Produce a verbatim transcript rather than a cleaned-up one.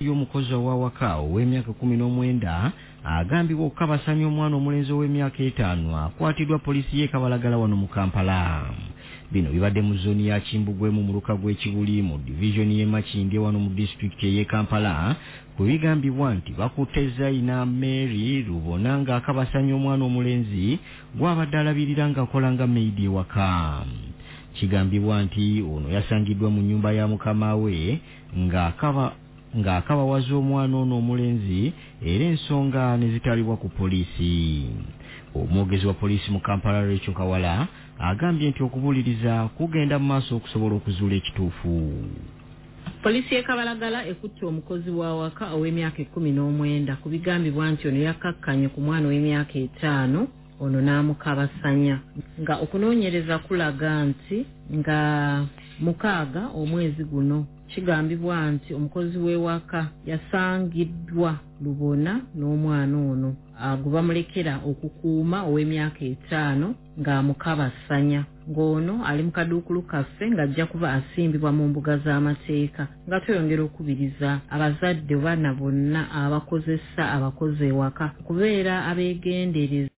y'omukozi ow'awaka ow'emyaka kumi n'omwenda agambibwa okukabasanya omwana omulenzi ow'emyaka etaano akwatiddwa poliisi y'e Kabalagala wano mu Kampala. Bino bibadde mu zooni ya Kimbugwe mu muluka gw'Ekibuli mu divisioni y'e Makindye wano mu disitulikiti y'e Kampala, kwe bigambibwa nti bakutte Zaina Mary Rubona ng'akabasanya omwana omulenzi gw'abadde alabirira ng'akola nga maidi ewaka. Kigambibwa nti ono yasangiddwa mu nnyumba ya mukama we ng'akaba ng'akabawaza omwana ono omulenzi era ensonga ne zitwalibwa ku poliisi. Omwogezi wa poliisi mu Kampala Rachel Kawala agambye nti okubuuliriza kugenda mu maaso okusobola okuzuula ekituufu. Poliisi y'e Kabalagala ekutte omukozi w'awaka ow'emyaka ekkumi n'omwenda ku bigambibwa nti ono yakkakkanye ku mwana ow'emyaka etaano ono n'amukabasanya, nga okunoonyereza kulaga nti nga mukaaga omwezi guno kigambibwa nti omukozi w'ewaka yasangiddwa Lubona n'omwana ono gwe bamulekera okukuuma ow'emyaka etaano ng'amukabasanya, ng'ono ali mu kaduukulu kaffe ng'ajja kuba asimbibwa mu mbuga z'amateeka, nga tweyongera okubiriza abazadde baana bonna abakozesa abakozi ewaka kubeera abeegendereza.